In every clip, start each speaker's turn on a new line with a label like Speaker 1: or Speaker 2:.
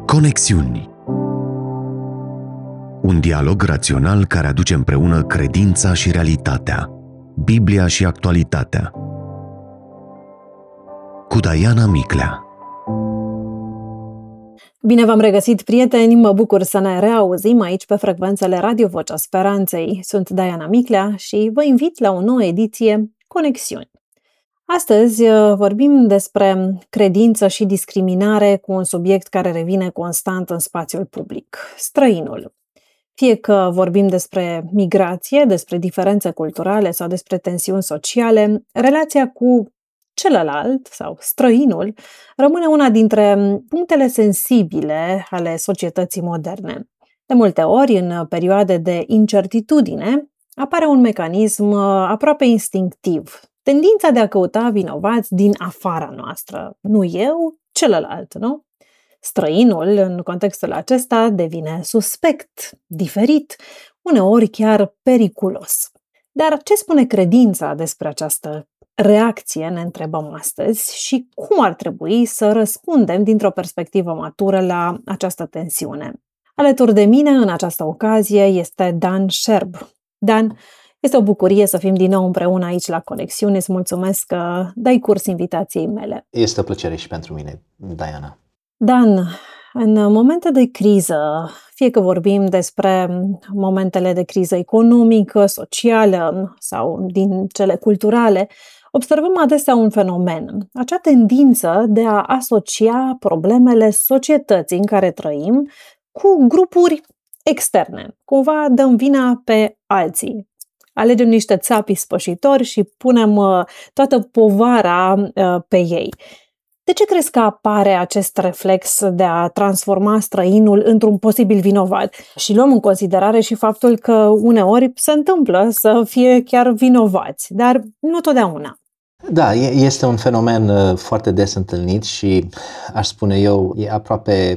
Speaker 1: Conexiuni. Un dialog rațional care aduce împreună credința și realitatea, Biblia și actualitatea. Cu Diana Miclea.
Speaker 2: Bine v-am regăsit, prieteni! Mă bucur să ne reauzim aici pe frecvențele Radio Vocea Speranței. Sunt Diana Miclea și vă invit la o nouă ediție Conexiuni. Astăzi vorbim despre credință și discriminare cu un subiect care revine constant în spațiul public, străinul. Fie că vorbim despre migrație, despre diferențe culturale sau despre tensiuni sociale, relația cu celălalt sau străinul rămâne una dintre punctele sensibile ale societății moderne. De multe ori, în perioade de incertitudine, apare un mecanism aproape instinctiv, tendința de a căuta vinovați din afara noastră. Nu eu, celălalt, nu? Străinul, în contextul acesta, devine suspect, diferit, uneori chiar periculos. Dar ce spune credința despre această reacție, ne întrebăm astăzi, și cum ar trebui să răspundem dintr-o perspectivă matură la această tensiune? Alături de mine, în această ocazie, este Dan Scherb. Dan, este o bucurie să fim din nou împreună aici la Conexiuni. Îți mulțumesc că dai curs invitației mele.
Speaker 3: Este o plăcere și pentru mine, Diana.
Speaker 2: Dan, în momente de criză, fie că vorbim despre momentele de criză economică, socială sau din cele culturale, observăm adesea un fenomen, acea tendință de a asocia problemele societății în care trăim cu grupuri externe. Cumva dăm vina pe alții. Alegem niște țapi spășitori și punem toată povara pe ei. De ce crezi că apare acest reflex de a transforma străinul într-un posibil vinovat? Și luăm în considerare și faptul că uneori se întâmplă să fie chiar vinovați, dar nu totdeauna.
Speaker 3: Da, este un fenomen foarte des întâlnit și, aș spune eu, e aproape,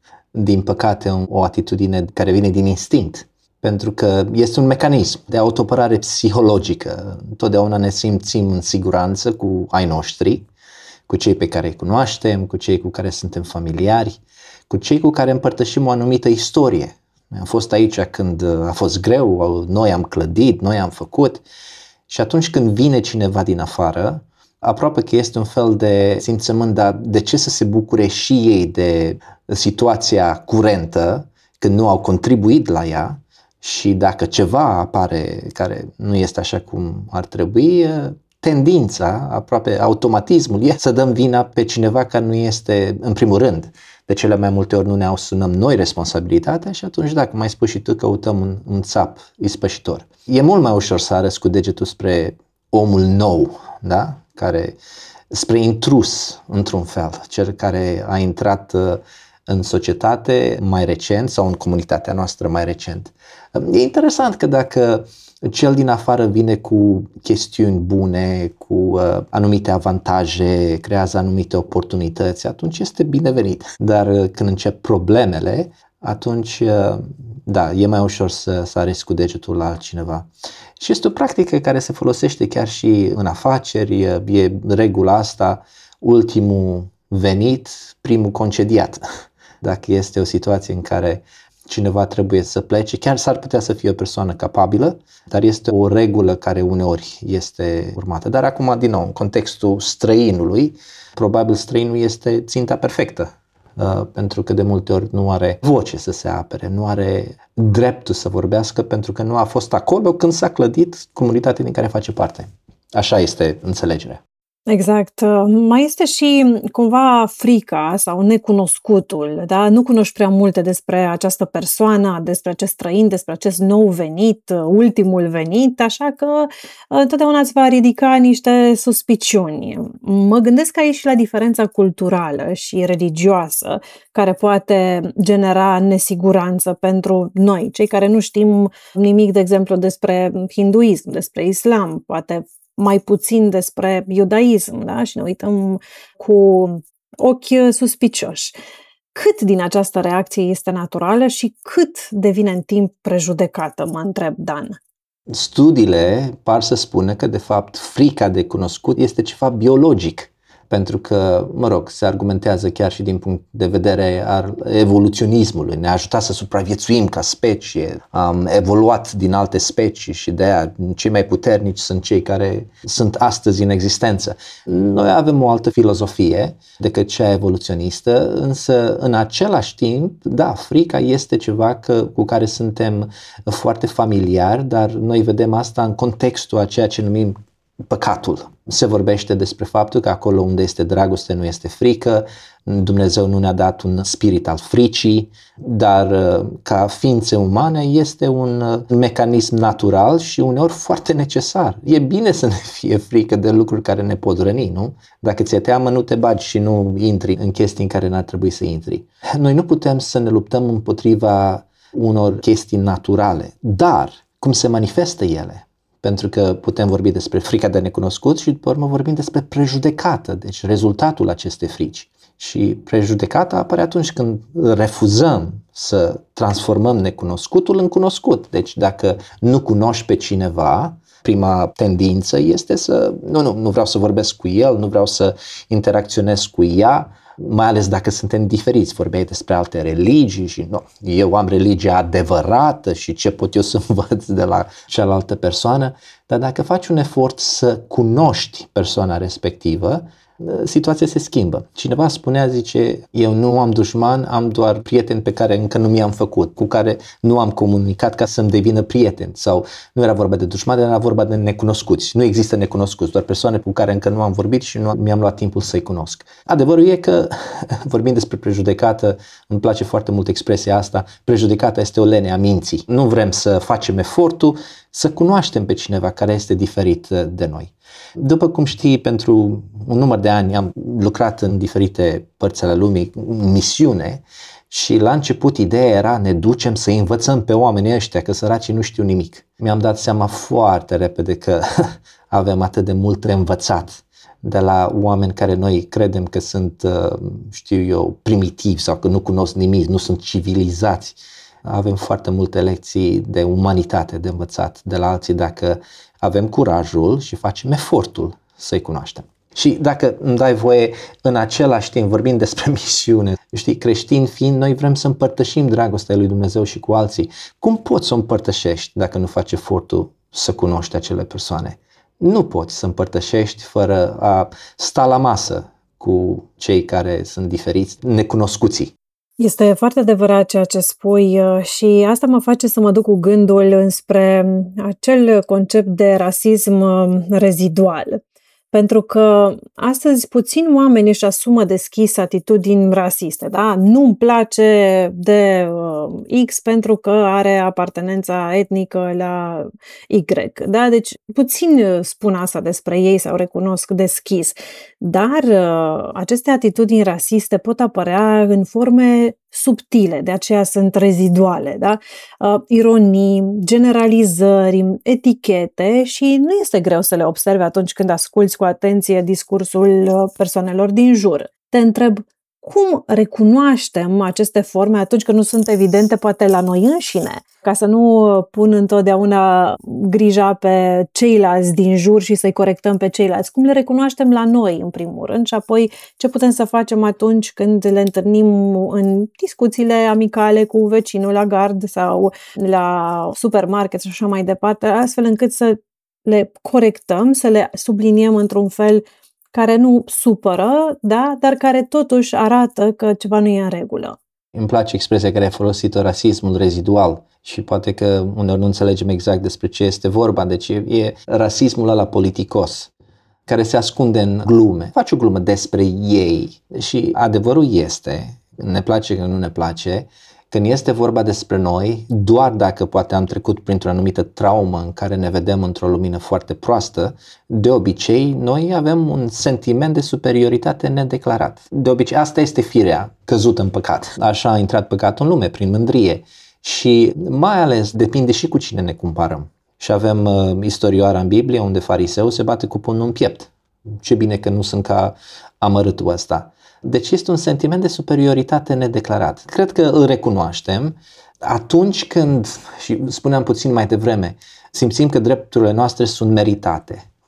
Speaker 3: din păcate, o atitudine care vine din instinct. Pentru că este un mecanism de autoapărare psihologică. Întotdeauna ne simțim în siguranță cu ai noștri, cu cei pe care îi cunoaștem, cu cei cu care suntem familiari, cu cei cu care împărtășim o anumită istorie. Am fost aici când a fost greu, noi am clădit, noi am făcut și atunci când vine cineva din afară, aproape că este un fel de simțământ, dar de ce să se bucure și ei de situația curentă când nu au contribuit la ea și dacă ceva apare care nu este așa cum ar trebui, tendința, aproape automatismul, e să dăm vina pe cineva care nu este în primul rând. De cele mai multe ori nu ne asumăm noi responsabilitatea și atunci, dacă mai spui și tu, căutăm un țap ispășitor. E mult mai ușor să arăți cu degetul spre omul nou, da? Spre intrus, într-un fel, cel care a intrat în societate mai recent sau în comunitatea noastră mai recent. E interesant că dacă cel din afară vine cu chestiuni bune, cu anumite avantaje, creează anumite oportunități, atunci este binevenit. Dar când încep problemele, atunci, da, e mai ușor să arăți cu degetul la altcineva. Și este o practică care se folosește chiar și în afaceri, e regula asta, ultimul venit, primul concediat. Dacă este o situație în care cineva trebuie să plece, chiar s-ar putea să fie o persoană capabilă, dar este o regulă care uneori este urmată. Dar acum, din nou, în contextul străinului, probabil străinul este ținta perfectă, pentru că de multe ori nu are voce să se apere, nu are dreptul să vorbească, pentru că nu a fost acolo când s-a clădit comunitatea din care face parte. Așa este înțelegerea.
Speaker 2: Exact. Mai este și cumva frica sau necunoscutul, da? Nu cunoști prea multe despre această persoană, despre acest străin, despre acest nou venit, ultimul venit, așa că întotdeauna îți va ridica niște suspiciuni. Mă gândesc aici și la diferența culturală și religioasă, care poate genera nesiguranță pentru noi, cei care nu știm nimic, de exemplu, despre hinduism, despre islam, poate mai puțin despre iudaism, da? Și ne uităm cu ochi suspicioși. Cât din această reacție este naturală și cât devine în timp prejudecată, mă întreb, Dan?
Speaker 3: Studiile par să spună că, de fapt, frica de cunoscut este ceva biologic. Pentru că, se argumentează chiar și din punct de vedere al evoluționismului. Ne-a ajutat să supraviețuim ca specie, am evoluat din alte specii și de aia cei mai puternici sunt cei care sunt astăzi în existență. Noi avem o altă filozofie decât cea evoluționistă, însă în același timp, da, frica este ceva cu care suntem foarte familiari, dar noi vedem asta în contextul a ceea ce numim păcatul. Se vorbește despre faptul că acolo unde este dragoste nu este frică, Dumnezeu nu ne-a dat un spirit al fricii, dar ca ființe umane este un mecanism natural și uneori foarte necesar. E bine să ne fie frică de lucruri care ne pot răni, nu? Dacă ți-e teamă, nu te bagi și nu intri în chestii în care n-ar trebui să intri. Noi nu putem să ne luptăm împotriva unor chestii naturale, dar cum se manifestă ele? Pentru că putem vorbi despre frica de necunoscut și după urmă vorbim despre prejudecată, deci rezultatul acestei frici. Și prejudecata apare atunci când refuzăm să transformăm necunoscutul în cunoscut. Deci dacă nu cunoști pe cineva, prima tendință este să nu vreau să vorbesc cu el, nu vreau să interacționez cu ea, mai ales dacă suntem diferiți. Vorbeai despre alte religii și eu am religia adevărată și ce pot eu să învăț de la cealaltă persoană, dar dacă faci un efort să cunoști persoana respectivă, situația se schimbă. Cineva zice, eu nu am dușman, am doar prieteni pe care încă nu mi-am făcut, cu care nu am comunicat ca să-mi devină prieteni. Sau nu era vorba de dușmani, era vorba de necunoscuți. Nu există necunoscuți, doar persoane cu care încă nu am vorbit și nu mi-am luat timpul să-i cunosc. Adevărul e că, vorbind despre prejudecată, îmi place foarte mult expresia asta, prejudecata este o lene a minții. Nu vrem să facem efortul să cunoaștem pe cineva care este diferit de noi. După cum știi, pentru un număr de ani am lucrat în diferite părți ale lumii, în misiune, și la început ideea era ne ducem să învățăm pe oamenii ăștia, că săracii nu știu nimic. Mi-am dat seama foarte repede că avem atât de mult de învățat de la oameni care noi credem că sunt, primitivi sau că nu cunosc nimic, nu sunt civilizați. Avem foarte multe lecții de umanitate de învățat de la alții dacă avem curajul și facem efortul să-i cunoaștem. Și dacă îmi dai voie, în același timp, vorbind despre misiune, creștini fiind, noi vrem să împărtășim dragostea lui Dumnezeu și cu alții. Cum poți să o împărtășești dacă nu faci efortul să cunoști acele persoane? Nu poți să împărtășești fără a sta la masă cu cei care sunt diferiți, necunoscuții.
Speaker 2: Este foarte adevărat ceea ce spui și asta mă face să mă duc cu gândul înspre acel concept de rasism rezidual. Pentru că astăzi puțini oameni își asumă deschis atitudini rasiste, da? Nu-mi place de X pentru că are apartenența etnică la Y, da? Deci puțini spun asta despre ei sau recunosc deschis, dar aceste atitudini rasiste pot apărea în forme subtile, de aceea sunt reziduale, da? Ironii, generalizări, etichete și nu este greu să le observi atunci când asculți cu atenție discursul persoanelor din jur. Te întreb, cum recunoaștem aceste forme atunci când nu sunt evidente poate la noi înșine? Ca să nu pun întotdeauna grija pe ceilalți din jur și să-i corectăm pe ceilalți. Cum le recunoaștem la noi, în primul rând, și apoi ce putem să facem atunci când le întâlnim în discuțiile amicale cu vecinul la gard sau la supermarket și așa mai departe, astfel încât să le corectăm, să le subliniem într-un fel care nu supără, da, dar care totuși arată că ceva nu e în regulă.
Speaker 3: Îmi place expresia care ai folosit-o, rasismul rezidual, și poate că uneori nu înțelegem exact despre ce este vorba. Deci e rasismul ăla politicos, care se ascunde în glume. Faci o glumă despre ei și adevărul este, ne place că nu ne place, când este vorba despre noi, doar dacă poate am trecut printr-o anumită traumă în care ne vedem într-o lumină foarte proastă, de obicei noi avem un sentiment de superioritate nedeclarat. De obicei asta este firea căzută în păcat. Așa a intrat păcatul în lume, prin mândrie. Și mai ales depinde și cu cine ne comparăm. Și avem istorioara în Biblie unde fariseul se bate cu pumnul în piept. Ce bine că nu sunt ca amărâtul ăsta. Deci este un sentiment de superioritate nedeclarat. Cred că îl recunoaștem atunci când, și spuneam puțin mai devreme, simțim că drepturile noastre sunt meritate.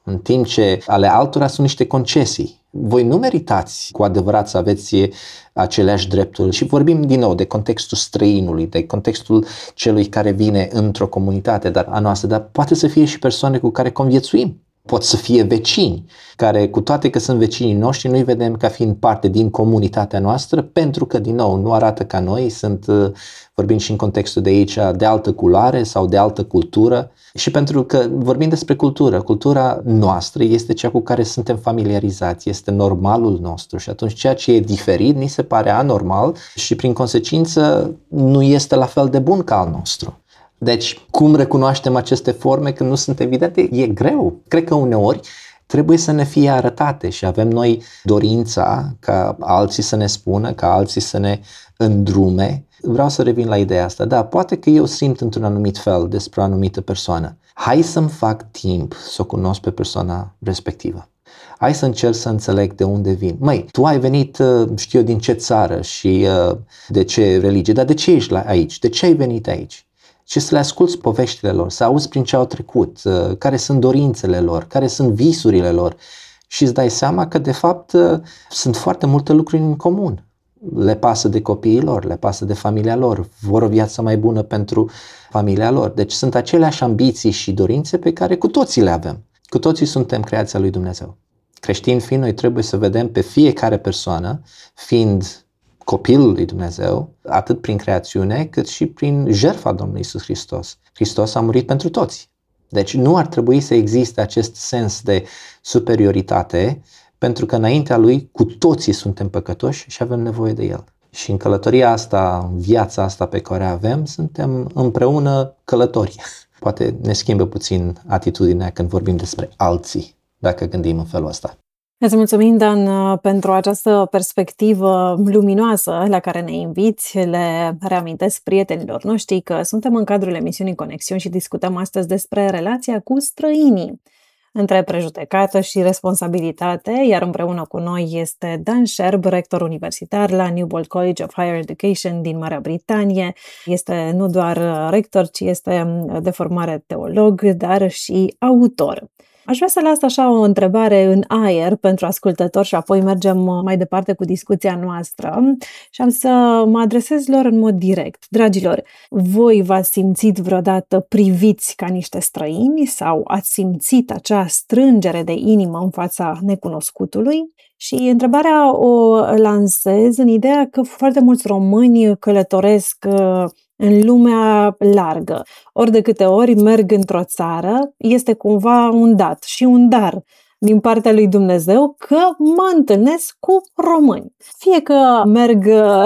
Speaker 3: în timp ce ale altora sunt niște concesii. Voi nu meritați cu adevărat să aveți aceleași drepturi și vorbim din nou de contextul străinului, de contextul celui care vine într-o comunitate a noastră, dar poate să fie și persoane cu care conviețuim. Pot să fie vecini, care cu toate că sunt vecinii noștri, nu-i vedem ca fiind parte din comunitatea noastră, pentru că, din nou, nu arată ca noi, vorbim și în contextul de aici, de altă culoare sau de altă cultură. Și pentru că vorbim despre cultura noastră este cea cu care suntem familiarizați, este normalul nostru și atunci ceea ce e diferit ni se pare anormal și prin consecință nu este la fel de bun ca al nostru. Deci, cum recunoaștem aceste forme când nu sunt evidente? E greu. Cred că uneori trebuie să ne fie arătate și avem noi dorința ca alții să ne spună, ca alții să ne îndrume. Vreau să revin la ideea asta. Da, poate că eu simt într-un anumit fel despre o anumită persoană. Hai să-mi fac timp să o cunosc pe persoana respectivă. Hai să încerc să înțeleg de unde vin. Măi, tu ai venit, știu eu, din ce țară și de ce religie, dar de ce ești aici? De ce ai venit aici? Și să le asculți poveștile lor, să auzi prin ce au trecut, care sunt dorințele lor, care sunt visurile lor și îți dai seama că de fapt sunt foarte multe lucruri în comun. Le pasă de copiii lor, le pasă de familia lor, vor o viață mai bună pentru familia lor. Deci sunt aceleași ambiții și dorințe pe care cu toții le avem. Cu toții suntem creația lui Dumnezeu. Creștini fiind, noi trebuie să vedem pe fiecare persoană, fiind copilul lui Dumnezeu, atât prin creațiune, cât și prin jertfa Domnului Iisus Hristos. Hristos a murit pentru toți. Deci nu ar trebui să existe acest sens de superioritate, pentru că înaintea Lui cu toții suntem păcătoși și avem nevoie de El. Și în călătoria asta, în viața asta pe care avem, suntem împreună călători. Poate ne schimbă puțin atitudinea când vorbim despre alții, dacă gândim în felul ăsta.
Speaker 2: Îți mulțumim, Dan, pentru această perspectivă luminoasă la care ne inviți. Le reamintesc prietenilor noștri că suntem în cadrul emisiunii Conexiuni și discutăm astăzi despre relația cu străinii, între prejudecată și responsabilitate, iar împreună cu noi este Dan Sherb, rector universitar la Newbold College of Higher Education din Marea Britanie. Este nu doar rector, ci este de formare teolog, dar și autor. Aș vrea să las așa o întrebare în aer pentru ascultători și apoi mergem mai departe cu discuția noastră și am să mă adresez lor în mod direct. Dragilor, voi v-ați simțit vreodată priviți ca niște străini sau ați simțit acea strângere de inimă în fața necunoscutului? Și întrebarea o lansez în ideea că foarte mulți români călătoresc în lumea largă. Ori de câte ori merg într-o țară, este cumva un dat și un dar din partea lui Dumnezeu că mă întâlnesc cu români. Fie că merg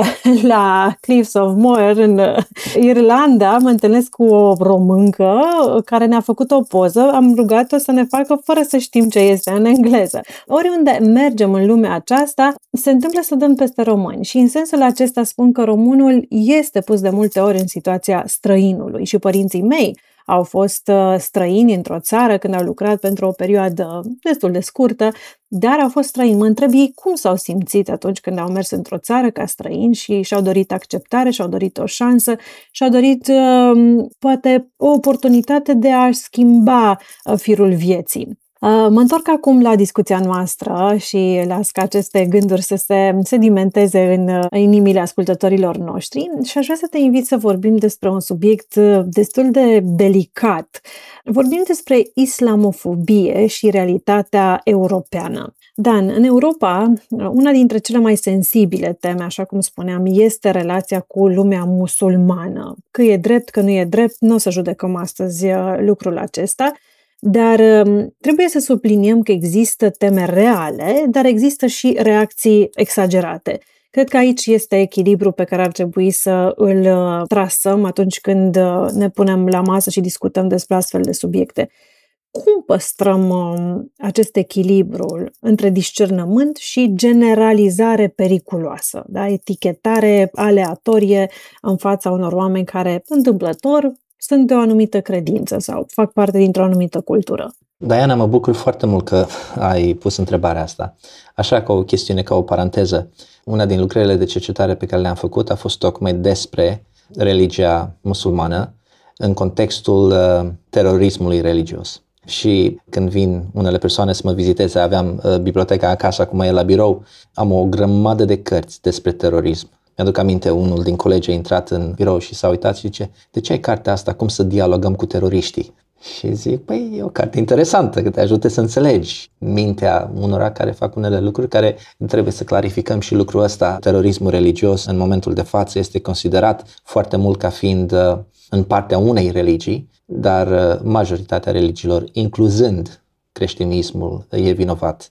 Speaker 2: la Cliffs of Moher în Irlanda, mă întâlnesc cu o româncă care ne-a făcut o poză, am rugat-o să ne facă fără să știm ce este în engleză. Oriunde mergem în lumea aceasta, se întâmplă să dăm peste români și în sensul acesta spun că românul este pus de multe ori în situația străinului și părinții mei au fost străini într-o țară când au lucrat pentru o perioadă destul de scurtă, dar au fost străini. Mă întreb ei cum s-au simțit atunci când au mers într-o țară ca străini și și-au dorit acceptare, și-au dorit o șansă, și-au dorit poate o oportunitate de a-și schimba firul vieții. Mă întorc acum la discuția noastră și las ca aceste gânduri să se sedimenteze în inimile ascultătorilor noștri și aș vrea să te invit să vorbim despre un subiect destul de delicat. Vorbim despre islamofobie și realitatea europeană. Dan, în Europa, una dintre cele mai sensibile teme, așa cum spuneam, este relația cu lumea musulmană. Că e drept, că nu e drept, nu o să judecăm astăzi lucrul acesta, dar trebuie să subliniem că există teme reale, dar există și reacții exagerate. Cred că aici este echilibru pe care ar trebui să îl trasăm atunci când ne punem la masă și discutăm despre astfel de subiecte. Cum păstrăm acest echilibru între discernământ și generalizare periculoasă, da? Etichetare aleatorie în fața unor oameni care, întâmplător, sunt de o anumită credință sau fac parte dintr-o anumită cultură?
Speaker 3: Diana, mă bucur foarte mult că ai pus întrebarea asta. Așa, ca o chestiune, ca o paranteză, una din lucrările de cercetare pe care le-am făcut a fost tocmai despre religia musulmană în contextul terorismului religios. Și când vin unele persoane să mă viziteze, aveam biblioteca acasă, acum e la birou, am o grămadă de cărți despre terorism. Mi-aduc aminte, unul din colegi a intrat în birou și s-a uitat și zice: de ce ai cartea asta, cum să dialogăm cu teroriștii? Și zic: păi e o carte interesantă, că te ajută să înțelegi mintea unora care fac unele lucruri, care trebuie să clarificăm și lucrul ăsta. Terorismul religios în momentul de față este considerat foarte mult ca fiind în partea unei religii, dar majoritatea religiilor, incluzând creștinismul, e vinovat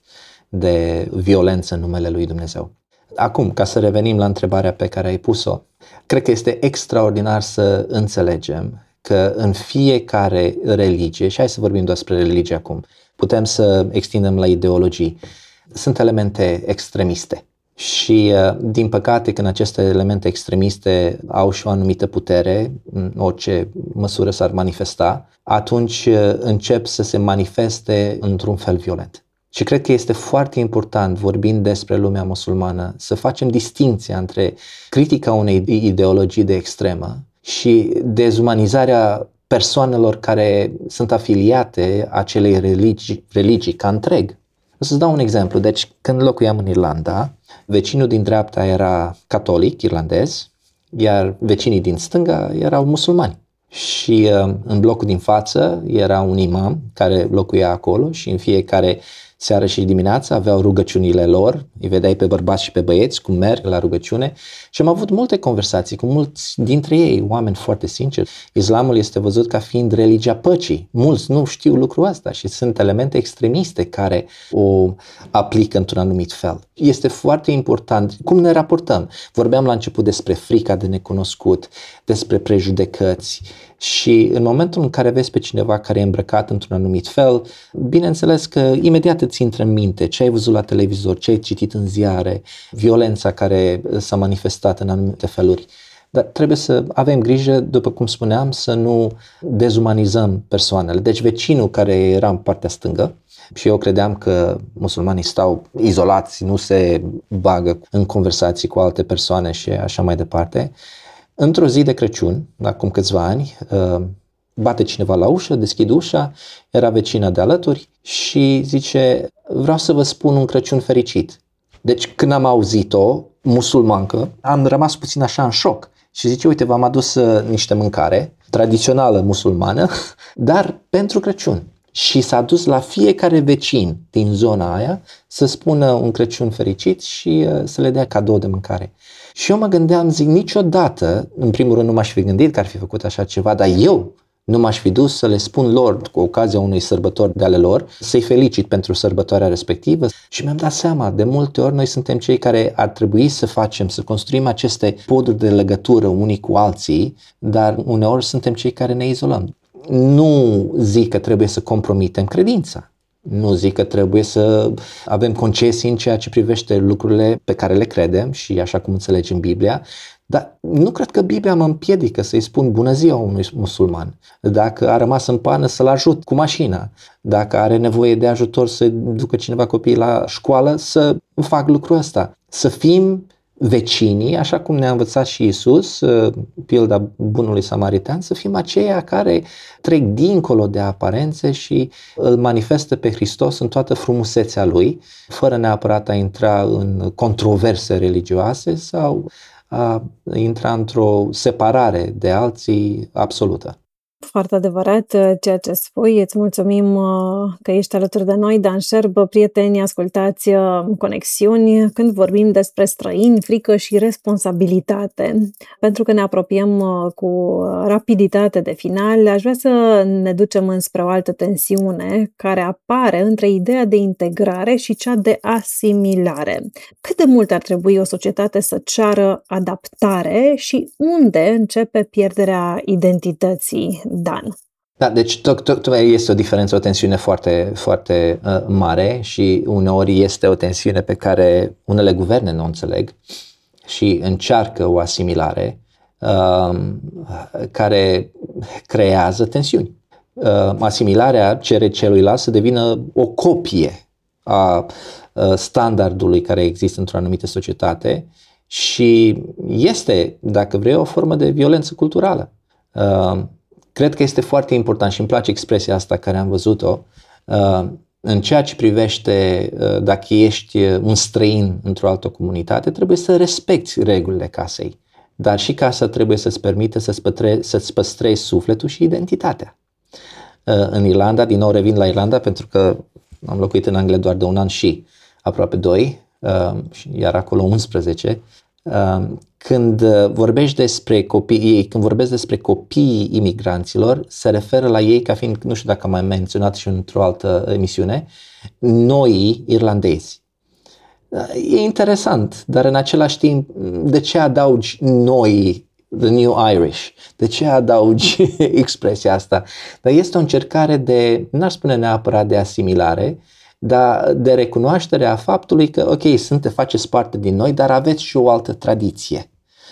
Speaker 3: de violență în numele lui Dumnezeu. Acum, ca să revenim la întrebarea pe care ai pus-o, cred că este extraordinar să înțelegem că în fiecare religie, și hai să vorbim despre religie acum, putem să extindem la ideologii, sunt elemente extremiste. Și, din păcate, când aceste elemente extremiste au și o anumită putere, în orice măsură s-ar manifesta, atunci încep să se manifeste într-un fel violent. Și cred că este foarte important, vorbind despre lumea musulmană, să facem distinția între critica unei ideologii de extremă și dezumanizarea persoanelor care sunt afiliate acelei religii ca întreg. O să-ți dau un exemplu. Deci, când locuiam în Irlanda, vecinul din dreapta era catolic irlandez, iar vecinii din stânga erau musulmani. Și în blocul din față era un imam care locuia acolo și în fiecare seară și dimineața aveau rugăciunile lor, îi vedeai pe bărbați și pe băieți cum merg la rugăciune și am avut multe conversații cu mulți dintre ei, oameni foarte sinceri. Islamul este văzut ca fiind religia păcii. Mulți nu știu lucrul ăsta și sunt elemente extremiste care o aplică într-un anumit fel. Este foarte important cum ne raportăm. Vorbeam la început despre frica de necunoscut, despre prejudecăți. Și în momentul în care vezi pe cineva care e îmbrăcat într-un anumit fel, bineînțeles că imediat îți intră în minte ce ai văzut la televizor, ce ai citit în ziare, violența care s-a manifestat în anumite feluri. Dar trebuie să avem grijă, după cum spuneam, să nu dezumanizăm persoanele. Deci vecinul care era în partea stângă, și eu credeam că musulmanii stau izolați, nu se bagă în conversații cu alte persoane și așa mai departe. Într-o zi de Crăciun, acum câțiva ani, bate cineva la ușă, deschid ușa, era vecina de alături și zice: vreau să vă spun un Crăciun fericit. Deci când am auzit-o, musulmancă, am rămas puțin așa în șoc și zice: uite, v-am adus niște mâncare tradițională musulmană, dar pentru Crăciun. Și s-a dus la fiecare vecin din zona aia să spună un Crăciun fericit și să le dea cadou de mâncare. Și eu mă gândeam, zic, niciodată, în primul rând nu m-aș fi gândit că ar fi făcut așa ceva, dar eu nu m-aș fi dus să le spun lor, cu ocazia unei sărbători de ale lor, să-i felicit pentru sărbătoarea respectivă. Și mi-am dat seama, de multe ori noi suntem cei care ar trebui să construim aceste poduri de legătură unii cu alții, dar uneori suntem cei care ne izolăm. Nu zic că trebuie să compromitem credința. Nu zic că trebuie să avem concesii în ceea ce privește lucrurile pe care le credem și așa cum înțelegem Biblia, dar nu cred că Biblia mă împiedică să-i spun bună ziua unui musulman. Dacă a rămas în pană, să-l ajut cu mașina. Dacă are nevoie de ajutor să ducă cineva copiii la școală, să fac lucrul ăsta. Să fim vecinii, așa cum ne-a învățat și Iisus, pilda bunului samaritan, să fim aceia care trec dincolo de aparențe și îl manifestă pe Hristos în toată frumusețea lui, fără neapărat a intra în controverse religioase sau a intra într-o separare de alții absolută.
Speaker 2: Foarte adevărat ceea ce spui. Îți mulțumim că ești alături de noi, Dan Șerb. Prieteni, ascultați Conexiuni când vorbim despre străini, frică și responsabilitate. Pentru că ne apropiem cu rapiditate de final, aș vrea să ne ducem înspre o altă tensiune care apare între ideea de integrare și cea de asimilare. Cât de mult ar trebui o societate să ceară adaptare și unde începe pierderea identității? Dan.
Speaker 3: Da, deci tocmai este o diferență, o tensiune foarte, foarte mare și uneori este o tensiune pe care unele guverne nu o înțeleg și încearcă o asimilare care creează tensiuni. Asimilarea cere celuilalt să devină o copie a standardului care există într-o anumită societate și este, dacă vrei, o formă de violență culturală. cred că este foarte important și îmi place expresia asta care am văzut-o, în ceea ce privește dacă ești un străin într-o altă comunitate, trebuie să respecti regulile casei. Dar și casa trebuie să-ți permită să-ți păstrezi sufletul și identitatea. În Irlanda, din nou revin la Irlanda pentru că am locuit în Anglia doar de un an și aproape 2, iar acolo 11. Când vorbești despre când vorbesc despre copiii imigranților, se referă la ei ca fiind, nu știu dacă am mai menționat și într-o altă emisiune, noi irlandezi. E interesant, dar în același timp, de ce adaugi noi, the new Irish? De ce adaugi expresia asta? Dar este o încercare de, n-aș spune neapărat de asimilare, dar de recunoaștere a faptului că, ok, faceți parte din noi, dar aveți și o altă tradiție.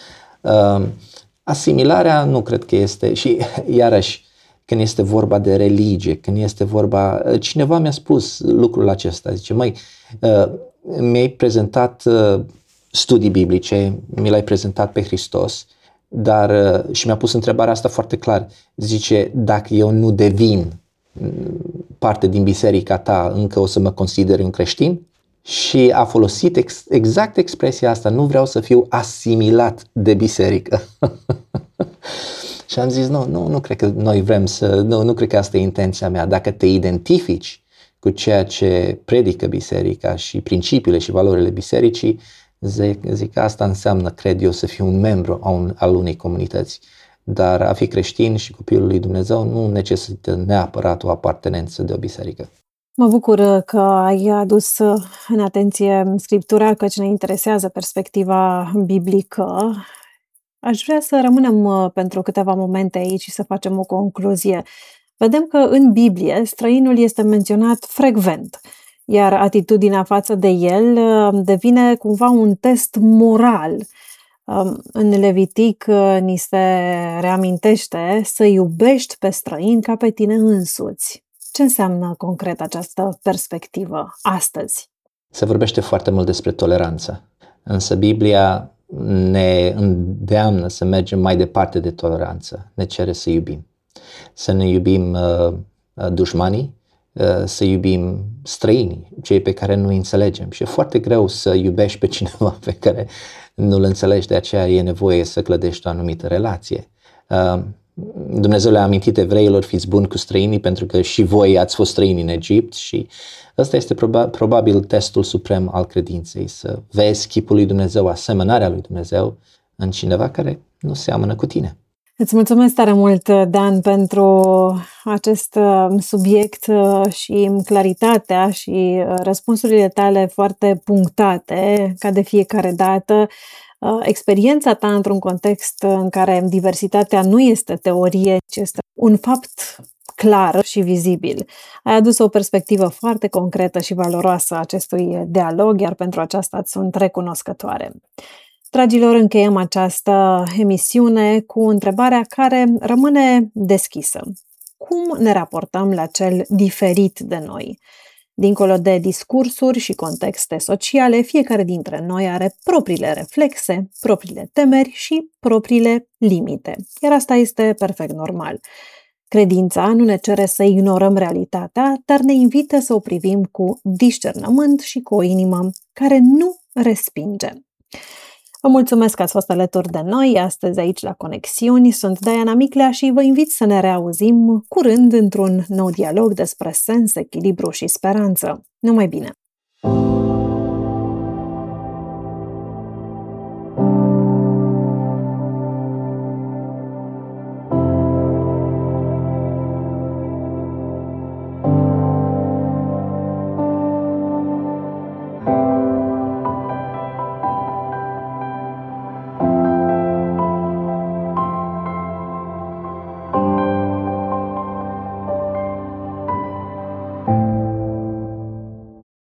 Speaker 3: Asimilarea nu cred că este, și iarăși, când este vorba de religie, când este vorba, cineva mi-a spus lucrul acesta, zice, măi, mi-ai prezentat studii biblice, mi l-ai prezentat pe Hristos, dar, și mi-a pus întrebarea asta foarte clar, zice, dacă eu nu devin parte din biserica ta, încă o să mă consideri un creștin? Și a folosit exact expresia asta, nu vreau să fiu asimilat de biserică. Și am zis, nu cred că noi vrem nu cred că asta e intenția mea. Dacă te identifici cu ceea ce predică biserica și principiile și valorile bisericii, zic că asta înseamnă, cred eu, să fiu un membru al unei comunități. Dar a fi creștin și copilul lui Dumnezeu nu necesită neapărat o apartenență de o biserică.
Speaker 2: Mă bucur că ai adus în atenție Scriptura, căci ne interesează perspectiva biblică. Aș vrea să rămânem pentru câteva momente aici și să facem o concluzie. Vedem că în Biblie străinul este menționat frecvent, iar atitudinea față de el devine cumva un test moral. În Levitic ni se reamintește să iubești pe străin ca pe tine însuți. Ce înseamnă concret această perspectivă astăzi?
Speaker 3: Se vorbește foarte mult despre toleranță, însă Biblia ne îndeamnă să mergem mai departe de toleranță, ne cere să iubim. Să ne iubim dușmanii, să iubim străinii, cei pe care nu îi înțelegem. Și e foarte greu să iubești pe cineva pe care nu-l înțelegi, de aceea e nevoie să clădești o anumită relație. Dumnezeu le-a amintit evreilor, fiți buni cu străinii, pentru că și voi ați fost străini în Egipt și ăsta este probabil testul suprem al credinței, să vezi chipul lui Dumnezeu, asemănarea lui Dumnezeu în cineva care nu seamănă cu tine.
Speaker 2: Îți mulțumesc tare mult, Dan, pentru acest subiect și claritatea și răspunsurile tale foarte punctate, ca de fiecare dată. Experiența ta într-un context în care diversitatea nu este teorie, ci este un fapt clar și vizibil. Ai adus o perspectivă foarte concretă și valoroasă acestui dialog, iar pentru aceasta îți sunt recunoscătoare. Dragilor, încheiem această emisiune cu întrebarea care rămâne deschisă. Cum ne raportăm la cel diferit de noi? Dincolo de discursuri și contexte sociale, fiecare dintre noi are propriile reflexe, propriile temeri și propriile limite. Iar asta este perfect normal. Credința nu ne cere să ignorăm realitatea, dar ne invită să o privim cu discernământ și cu o inimă care nu respinge. Vă mulțumesc că ați fost alături de noi astăzi aici la Conexiuni. Sunt Diana Miclea și vă invit să ne reauzim curând într-un nou dialog despre sens, echilibru și speranță. Numai bine!